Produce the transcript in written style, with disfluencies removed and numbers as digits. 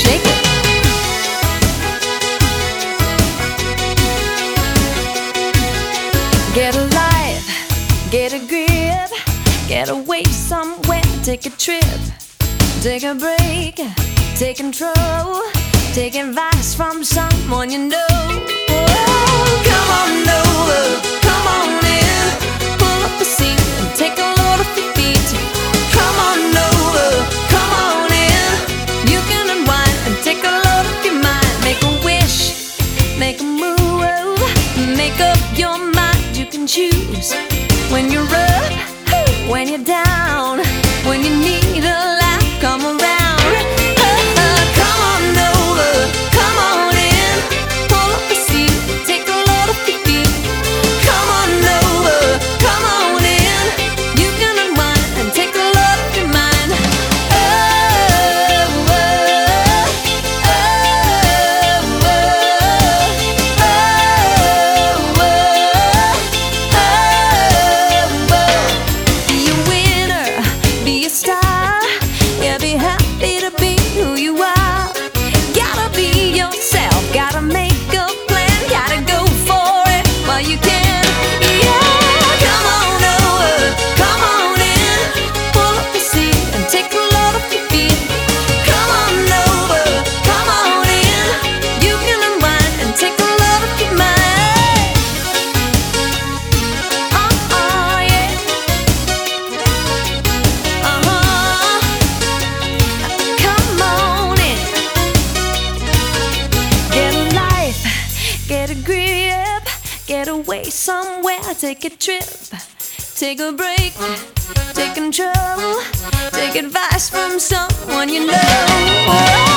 shake it. Get a life, get a grip, get away somewhere, take a trip, take a break, take control, take advice from someone you know. Oh, come on over, come on in, pull up a seat and take a load off your feet. Come on over, come on in, you can unwind and take a load off your mind. Make a wish, make a move, make up your mind. You can choose when you're up, when you're down, when you need a laugh, come around. Come on over, come on in, pull up a seat, take a load off your feet. Come on over, come on in, you can unwind and take a load off your mind. Oh, oh, oh, oh, be a winner, be a star, yeah, be happy to be who you are. Gotta be yourself, gotta make a plan, gotta go for it while you can. Yeah, come on over, come on in, pull up a seat and take a load off your feet. Come on over, come on in, you can unwind and take a load off your mind. Oh, yeah. Come on in. Get a life, get a grip, get away somewhere, take a trip, take a break, take control, take advice from someone you know.